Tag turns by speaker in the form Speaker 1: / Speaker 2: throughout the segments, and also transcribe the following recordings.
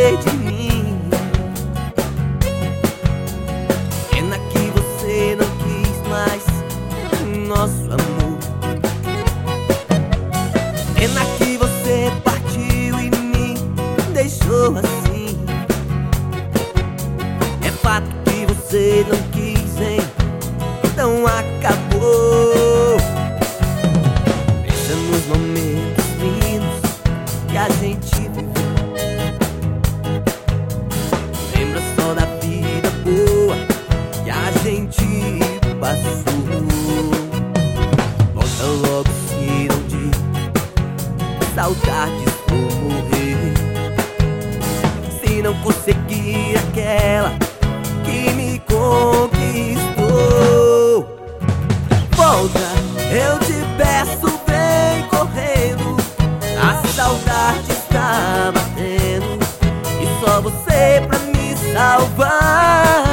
Speaker 1: esquecer de mim. Pena que você não quis mais nosso amor. Pena que você partiu e me deixou assim. É fato que você não quis, hein? Então acabou. Pensa nos momentos lindos que a gente viveu. Lembra só da vida boa que a gente passou. Volta logo se não diz, saudades vou morrer. Se não conseguir aquela que me conquistou. Volta, eu te peço, vem correndo. A saudade está batendo e só você pra me salvar.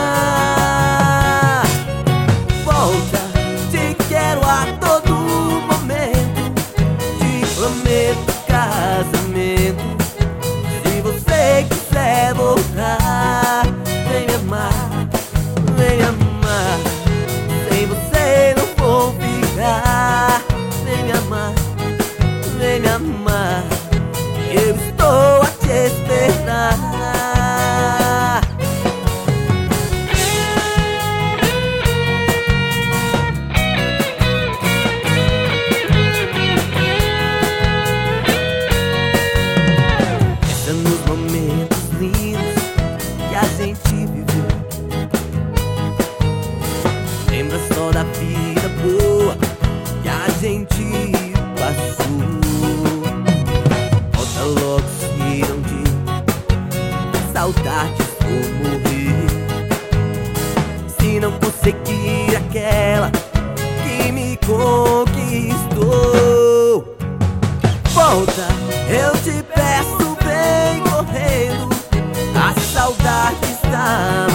Speaker 1: Volta, te quero a todo momento. Te prometo casamento. Se você quiser voltar, vem me amar, vem me amar. Sem você não vou ficar. Vem me amar, vem me amar. Eu estou a te esperar. Pensa nos momentos lindos que a gente viveu. Lembra só da vida boa que a gente passou. Volta logo se não diz, saudades vou morrer. Se não conseguir aquela que me conquistou. Volta, eu te peço, vem correndo. A saudade está